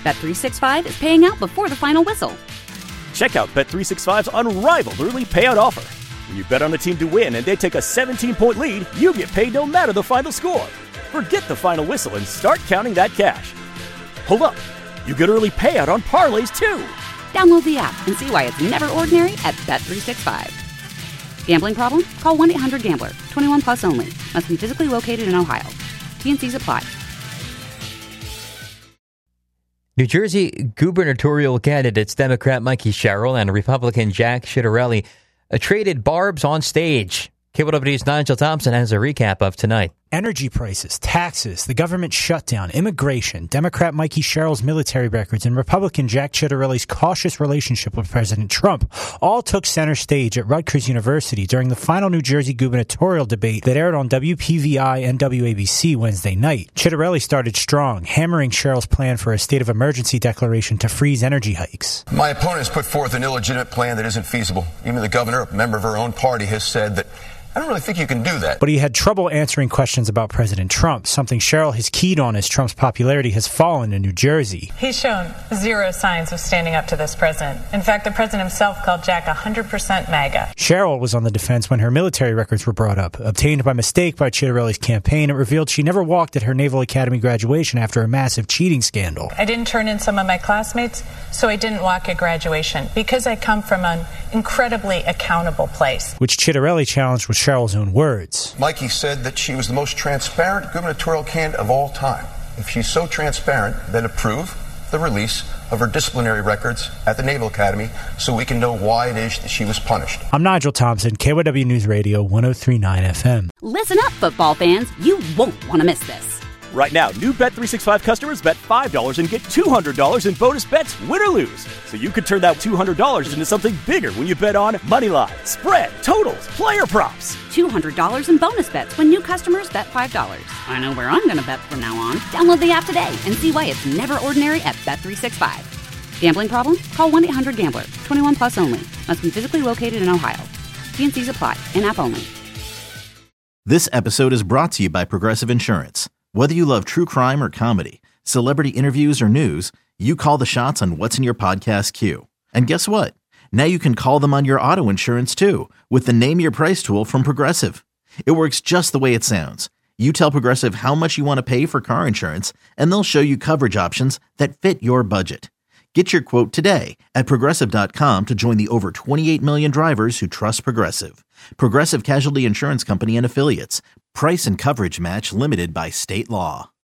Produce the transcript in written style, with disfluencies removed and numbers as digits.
Bet365 is paying out before the final whistle. Check out Bet365's unrivaled early payout offer. When you bet on a team to win and they take a 17-point lead, you get paid no matter the final score. Forget the final whistle and start counting that cash. Hold up. You get early payout on parlays, too. Download the app and see why it's never ordinary at Bet365. Gambling problem? Call 1-800-GAMBLER. 21 plus only. Must be physically located in Ohio. T&Cs apply. New Jersey gubernatorial candidates Democrat Mikey Sherrill and Republican Jack Ciattarelli traded barbs on stage. KYW's Nigel Thompson has a recap of tonight. Energy prices, taxes, the government shutdown, immigration, Democrat Mikey Sherrill's military records, and Republican Jack Ciattarelli's cautious relationship with President Trump all took center stage at Rutgers University during the final New Jersey gubernatorial debate that aired on WPVI and WABC Wednesday night. Ciattarelli started strong, hammering Sherrill's plan for a state of emergency declaration to freeze energy hikes. My opponent has put forth an illegitimate plan that isn't feasible. Even the governor, a member of her own party, has said that I don't really think you can do that. But he had trouble answering questions about President Trump, something Sherrill has keyed on as Trump's popularity has fallen in New Jersey. He's shown zero signs of standing up to this president. In fact, the president himself called Jack 100% MAGA. Sherrill was on the defense when her military records were brought up. Obtained by mistake by Ciattarelli's campaign, it revealed she never walked at her Naval Academy graduation after a massive cheating scandal. I didn't turn in some of my classmates, so I didn't walk at graduation because I come from an incredibly accountable place. Which Ciattarelli challenged with Sherrill's own words. Mikey said that she was the most transparent gubernatorial candidate of all time. If she's so transparent, then approve the release of her disciplinary records at the Naval Academy so we can know why it is that she was punished. I'm Nigel Thompson, KYW News Radio 103.9 FM. Listen up, football fans. You won't want to miss this. Right now, new Bet365 customers bet $5 and get $200 in bonus bets, win or lose. So you could turn that $200 into something bigger when you bet on moneyline, spread, totals, player props. $200 in bonus bets when new customers bet $5. I know where I'm going to bet from now on. Download the app today and see why it's never ordinary at Bet365. Gambling problem? Call 1-800-GAMBLER. 21 plus only. Must be physically located in Ohio. T&Cs apply. In-app only. This episode is brought to you by Progressive Insurance. Whether you love true crime or comedy, celebrity interviews or news, you call the shots on what's in your podcast queue. And guess what? Now you can call them on your auto insurance too with the Name Your Price tool from Progressive. It works just the way it sounds. You tell Progressive how much you want to pay for car insurance, and they'll show you coverage options that fit your budget. Get your quote today at Progressive.com to join the over 28 million drivers who trust Progressive. Progressive Casualty Insurance Company and Affiliates. Price and coverage match limited by state law.